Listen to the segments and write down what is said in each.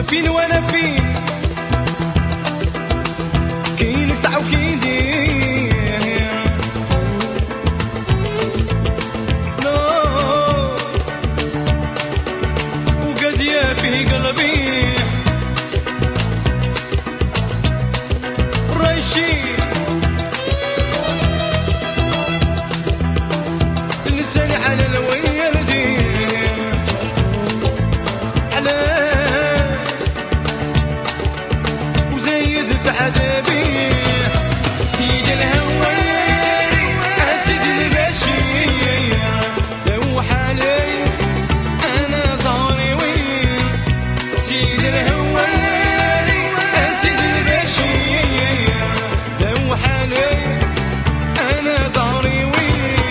فين وانا فين، كاين قطع وكيدير وقد يا في قلبي رايشي لساني على الويردي على وزايد في عذابي سيد الهواري اسد البشي لو حالي انا ظهري وين سيد الهواري اسد البشي لو حالي انا ظهري وين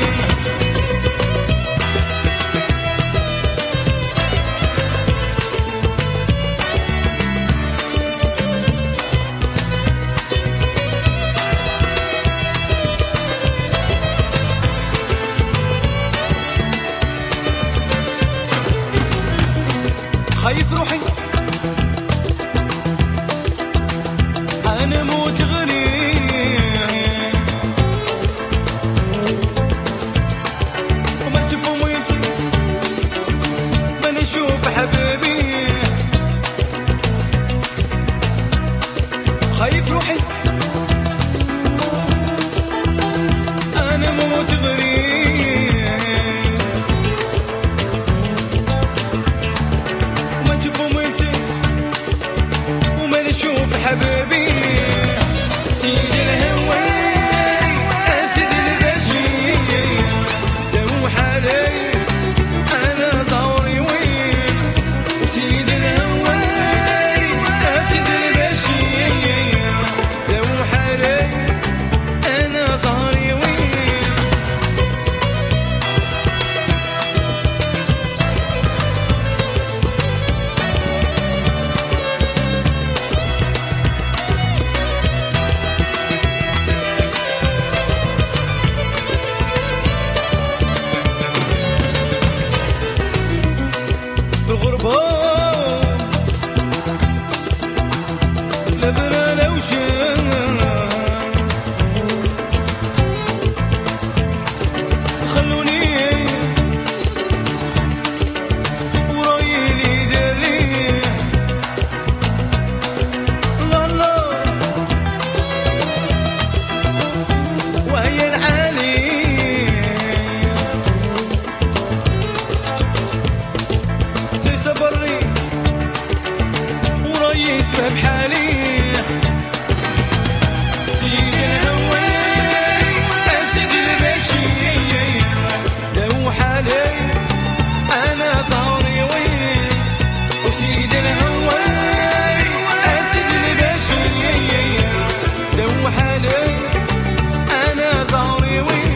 خايف روحي انا موت غريب وما تشوفوا مويتي ما نشوف حبيبي خايف روحي انا موت غريب شوف حبيبي سيد الهواري اسد البشي لو حالي انا ظهري وين سيد الهواري اسد البشي لو حالي انا ظهري وين الغربة لبرا لو خلوني ورايلي داري لا لا وهي العالي صبري ورايسبها بحالي سيد الهواري اسد البشي لو حالي انا ظهري وين وسيد الهواري اسد البشي لو حالي انا ظهري وين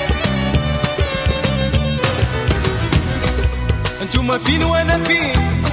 انتوما فين وانا فين